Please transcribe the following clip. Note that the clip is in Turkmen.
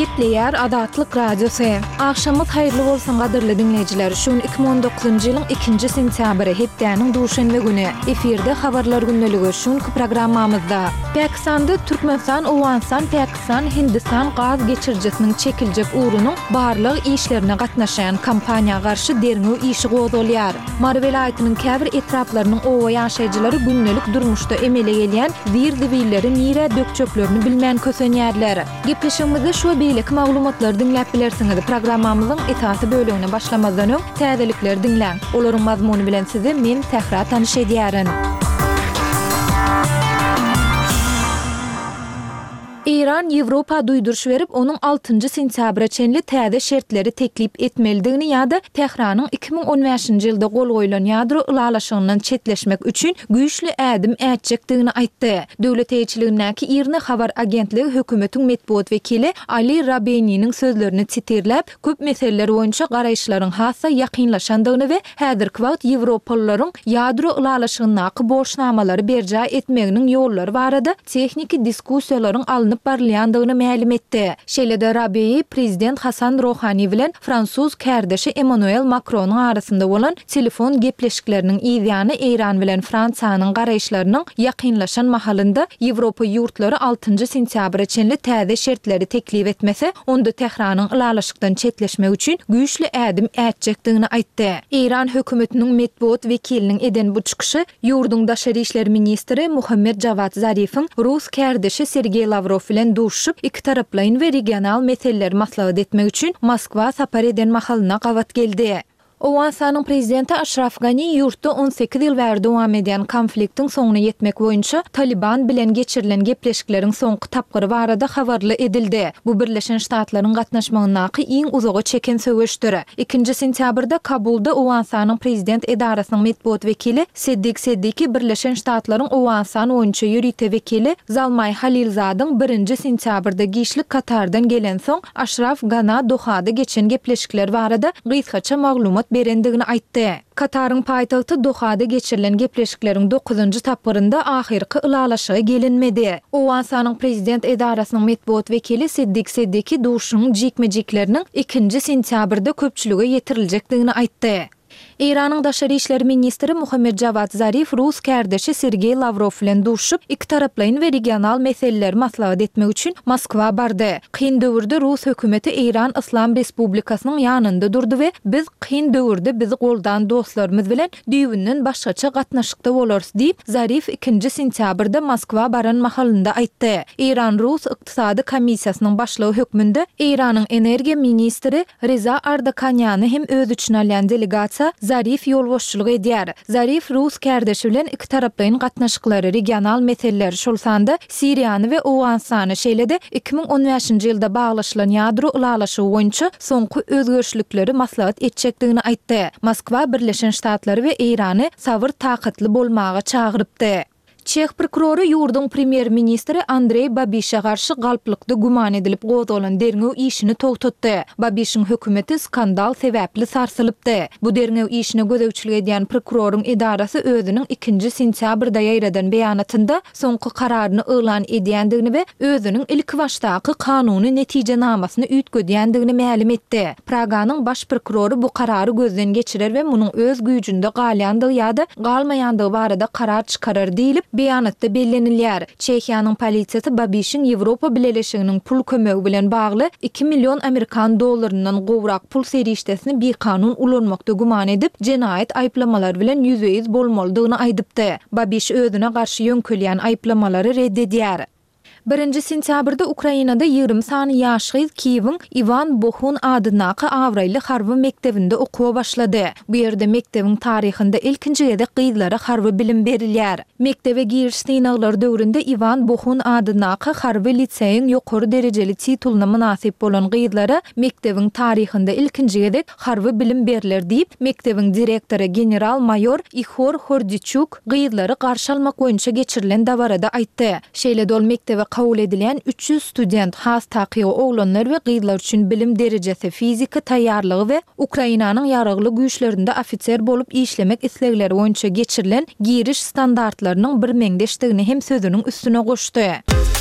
Gepleýär Adatlyk radiosu. Akşamyz haýyrly bolsun gadyrly dinleýijiler. Şun 2019-njy ýylyň 2-nji sentýabry hepdäniň duşanby güni efirde habarlar günneligi şun programmamyzda Pakistanda Türkmenistan, Awganistan, Pakistan, Hindistan gaz geçirjesiniň çekiljek urunyň barlyk işlerine gatnaşan kampaniýa garşy derňi işi gozulýar. Mar welaýatynyň käbir etraplarynyň owa ýaşaýjylary günnelik durmuşda emele gelýän wir-dibilleri nire dökçöklerini bilmän kösenýärler. Gepleşigimizde şu beýlik maglumatlar dinläp bilersiňiz. Programmamyzyň etasy bölümine başlamazdan öň täzelikler dinläň. Olaryň mazmuny bilen sizi men tähra tanyş edýärin. İran Ýewropa duýduruş berip onuň 6-njy sentýabra çenli täze şertleri teklip etmelidigini ýa-da Tehranyň 2015-nji ýylda gol goýulan ýadro ulalaşygynyň çetleşmek üçin güýçli ädim ätjekdigini aýtdy. Döwlet eýçiligindäki IRNA habar agentligi hökümetiň medpuat wekili Ali Rabeyniň sözlerini çitirläp, köp meseleler boýunça garaýşlaryň hassa ýakynlaşandygyny we häzirki wagt Ýewropalylaryň ýadro ulalaşygynyň boşnamalary berja etmeginiň ýollary barada tehnik diskussiýalaryň alınıp barlaýandygyny ma'lum etdi. Şeýle-de Rabiy prezident Hasan Rohani bilen Fransuz kärdeşi Emmanuel Macronyň arasynda bolan telefon gepleşikleriniň ýygyny Iran bilen Fransanyň garaýşlarynyň ýakynlaşan mahalynda Ýewropa ýurtlary 6-njy sentýabra çenli täze şertleri teklip etmese, onda Tehranyň ulalaşykdan çetleşmek üçin güýçli ädim ätjekdigini aýtdy. İran hökümetiniň medpuat wekiliniň eden bu çykyşy ýurduň daşary işler ministri Muhammed Javad Zarifiň Rus kärdeşi Sergey Lavrov bilen duşup iki taraplaryň we regional meseleleri maslahat etmek üçin Moskwa sapar eden mahalyna gawat geldi. Awganistanyň prezidenti Ashraf Ghani ýurtda 18 ýyl bäri dowam eden konfliktiň soňuna ýetmek boýunça Taliban bilen geçirilen gepleşikleriň soňky tapgyry barada habarly edildi. Bu Birleşen Ştatlaryň gatnaşmagynaky iň uzaga çeken söwüşdir. 2-nji sentýabrda Kabulda Awganistanyň prezident edarasynyň medpuat wekili Seddiqi Birleşen Ştatlaryň Awganistan boýunça ýürüýte wekili Zalmay Halilzadyň 1-nji sentýabrda giýişlik Katardan gelen soň Ashraf Ghani Dohada geçen gepleşikler barada gysgaça maglumat berendigini aýtdy. Kataryň paýtagty Dohada geçirilen gepleşikleriň 9-njy tapgyrynda ahyrky ulalaşyga gelinmedi. Awganistanyň prezident edarasynyň medpuat wekili Seddiqi duşunyň jikmejikleriniň 2-nji sentýabrda köpçülige ýetiriljekdigini aýtdy. İran'ın daşary işler ministri Muhammed Javad Zarif Rus kärdeşi Sergey Lavrov bilen duşup iki taraplaryň we regional meseleleri maslahat etmek üçin Moskwa bardy. Kyn döwürde Rus hökümeti İran Islam Respublikasynyň ýanynda durdy we biz kyn döwürde bizi goldan dostlarymyz bilen düýbünden başgaça gatnaşykda bolarys diýip Zarif 2-nji sentýabrda Moskwa baran mahalynda aýtdy. İran Rus ykdysady komissiýasynyň başlygy hökmünde İranyň energiýa ministri Reza Ardakanýany hem öz üçin alýan delegasiýa Zarif ýolboşçylyk edýär. Zarif Rus kärdeşi bilen iki taraplaryň gatnaşyklary regional meseleleri şolsanda Siriýany we Awganistany şeýle-de 2015-nji ýylda baglaşylan ýadro ulalaşygy boýunça soňky özgörüşlikleri maslahat etjekdigini aýtdy. Moskwa Birleşen Ştatlary we Irany sabır takatly bolmaga çagyrypdy. Çeх prokuroru ýurduň premier ministri Andrey Babişe garşy galplykda guman edilip gozalan derňew işini togtatdy. Babişiň hökümeti skandal sebäpli sarsylypdy. Bu derňew işine gözegçilik edýän prokuroryň edarasy özüniň 2-nji sentýabrda ýaýradan beýanatynda soňky kararyny elan edýändigini we özüniň ilk başdaky kanuny netijenamasyny üýtgedýändigini ma'lum etdi. Praganyň baş prokuroru bu karary gözden geçirer we munyň öz güýjünde galýandygy ýa-da galmaýandygy barada karar çykarar diýilip beýanatda bellenilýär. Çehiýanyň polisiýasy Babişiň Ýewropa Birleşiginiň pul kömegi bilen bagly 2 milyon Amerikan dollarynyň gowrak pul serişdesini bir kanun ulanmakda guman edip jenaýet aýplamalar bilen ýüzüýiz bolmalydygyny aýdypdy. Babiş özüne garşy ýönkelýän aýplamalary reddedýär. 1-nji sentýabrda Ukrainada 20 sany ýaşly Kiýewiň Ivan Bohun adynaky awraýly harby mektebinde okuwa başlady. Bu ýerde mektebiň taryhynda ilkinji ýerde gyzlara harby bilim berilýär. Mektebe giriş synaglary döwründe Ivan Bohun adynaky harby liseýiň ýokary derejeli tituluny münasip bolan gyzlara mektebiň taryhynda ilkinji ýerde harby bilim beriler diýip mektebiň direktory general mayor Ihor Hordichuk gyzlary garşy almak boýunça geçirilen dawarada aýtdy. Şeýle-de ol mektebe kabul edilen 300 student has taqiy oglanlar we gyzlar üçin bilim derejesi fizika taýýarlygy we Ukrainanyň ýaragly güýçlerinde ofitser bolup işlemek islegleri boýunça geçirilen giriş standartlarynyň bir meňdeşdigini hem sözüniň üstüne goşdy.